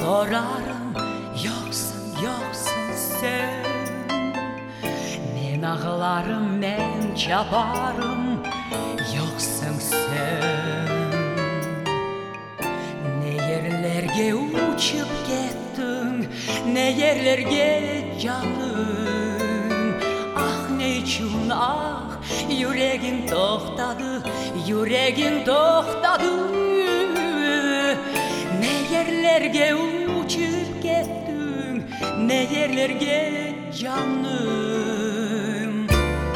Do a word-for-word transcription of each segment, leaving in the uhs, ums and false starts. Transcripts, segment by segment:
sorarım, yoksun, yoksun sen. Men ağlarım, men çabarım, yoksun sen. Ne yerlerge uçup gittin, ne yerlerge canım. Ah ne için ah, yüreğim toxtadı, yüreğim toxtadı. Ne yerlerge uçup gittin, ne yerlerge canım.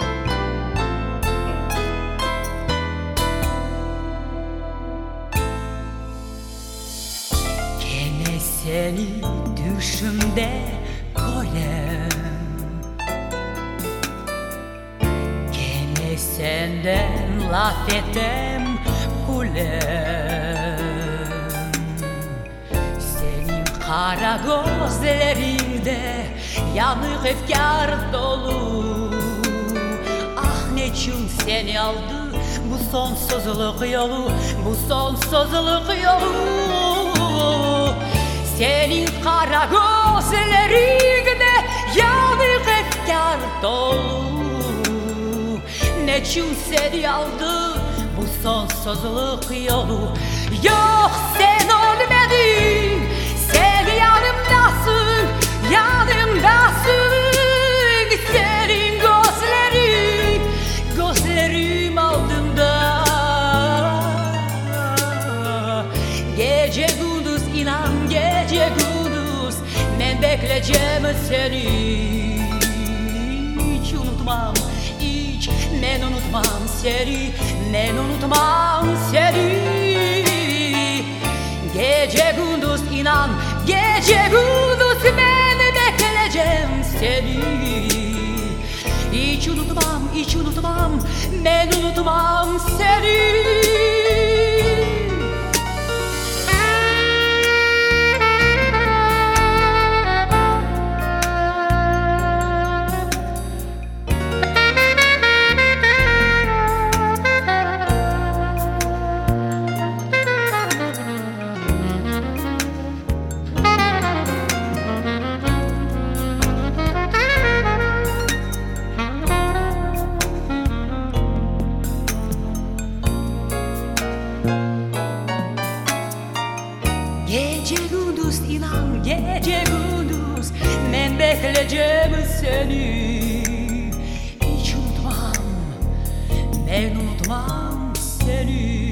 Gene seni düşümde görem, gene senden laf ettim kulem. Kara gözlerinde yanık efkar dolu. Ah ne için seni aldı bu sonsuzluk yolu, bu sonsuzluk yolu. Senin kara gözlerinde yanık efkar dolu. Ne için seni aldı bu sonsuzluk yolu. Yok sen ölmedin, sen yanımdasın, yanımdasın. Senin gözlerin, gözlerim aldığımda. Gece gündüz inan, gece gündüz ben bekleyeceğim seni. Hiç unutmam, hiç ben unutmam seni, ben unutmam seni. Gece gündüz inan, gece gündüz ben bekleyeceğim seni. Hiç unutmam, hiç unutmam, ben unutmam seni. Gece gündüz inan, gece gündüz ben bekleyeceğim seni. Hiç unutmam, ben unutmam seni.